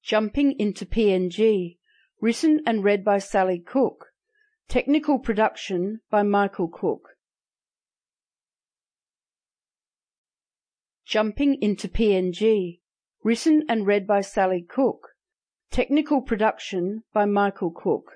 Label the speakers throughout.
Speaker 1: Jumping into PNG, written and read by Sally Cook. Technical production by Michael Cook. Jumping into PNG, written and read by Sally Cook. Technical production by Michael Cook.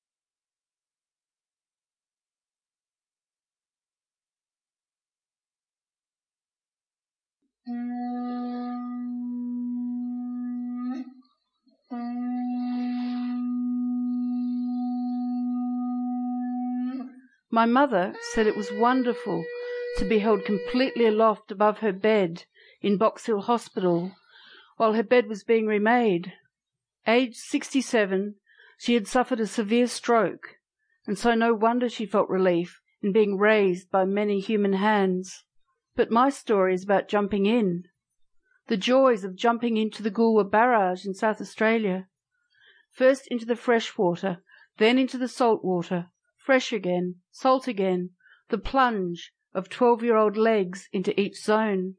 Speaker 1: My mother said it was wonderful to be held completely aloft above her bed in Box Hill Hospital while her bed was being remade. Aged 67, she had suffered a severe stroke, and so no wonder she felt relief in being raised by many human hands. But my story is about jumping in. The joys of jumping into the Goolwa Barrage in South Australia. First into the fresh water, then into the salt water, fresh again, salt again, the plunge of 12-year-old legs into each zone.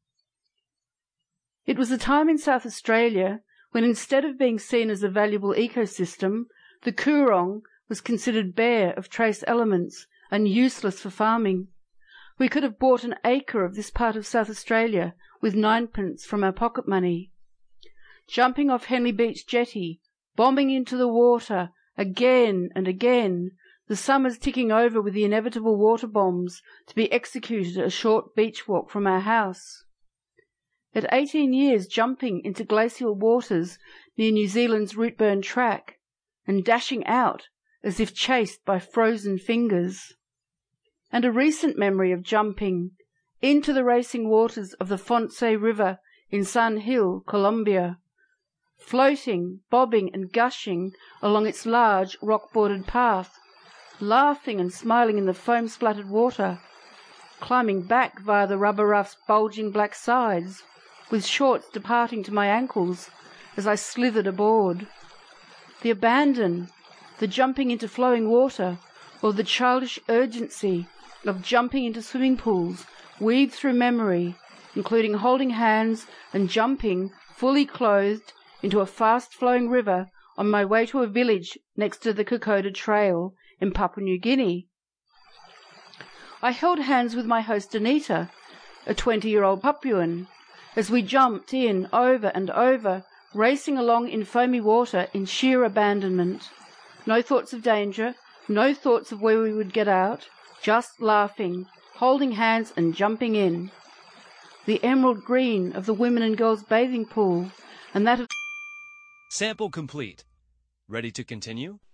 Speaker 1: It was a time in South Australia when instead of being seen as a valuable ecosystem, the Coorong was considered bare of trace elements and useless for farming. We could have bought an acre of this part of South Australia with 9pence from our pocket money. Jumping off Henley Beach jetty, bombing into the water, again and again, the summers ticking over with the inevitable water bombs to be executed a short beach walk from our house. At 18 years jumping into glacial waters near New Zealand's Routeburn Track, and dashing out as if chased by frozen fingers. And a recent memory of jumping into the racing waters of the Fontsay River in Sun Hill, Colombia, floating, bobbing and gushing along its large rock-bordered path, laughing and smiling in the foam-splattered water, climbing back via the rubber raft's bulging black sides, with shorts departing to my ankles as I slithered aboard. The abandon, the jumping into flowing water, or the childish urgency of jumping into swimming pools weaved through memory, including holding hands and jumping, fully clothed, into a fast-flowing river on my way to a village next to the Kokoda Trail in Papua New Guinea. I held hands with my host Anita, a 20-year-old Papuan, as we jumped in over and over, racing along in foamy water in sheer abandonment. No thoughts of danger, no thoughts of where we would get out, just laughing, holding hands and jumping in. The emerald green of the women and girls bathing pool, and that of...
Speaker 2: Sample complete. Ready to continue?